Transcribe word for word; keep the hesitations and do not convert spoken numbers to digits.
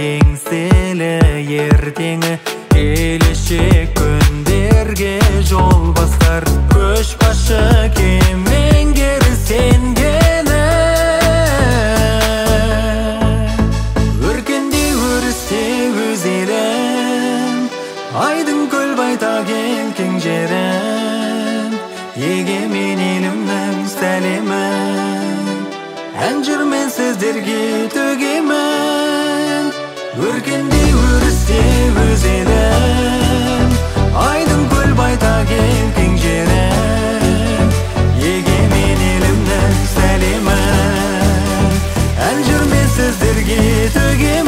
еңселі ертеңі келешек күндерге жол бастар көшбасшы кемеңгер сенгені өркенде өрісте өз елім айдын көл байтақ елкең жерім егемен елімнің сәлемін ән жырмен сіздерге төгемін өркенде өрісте өз елім айдын көл байтақ елкең жерім егемен елімнің сәлемін ән жырмен сіздерге төгемін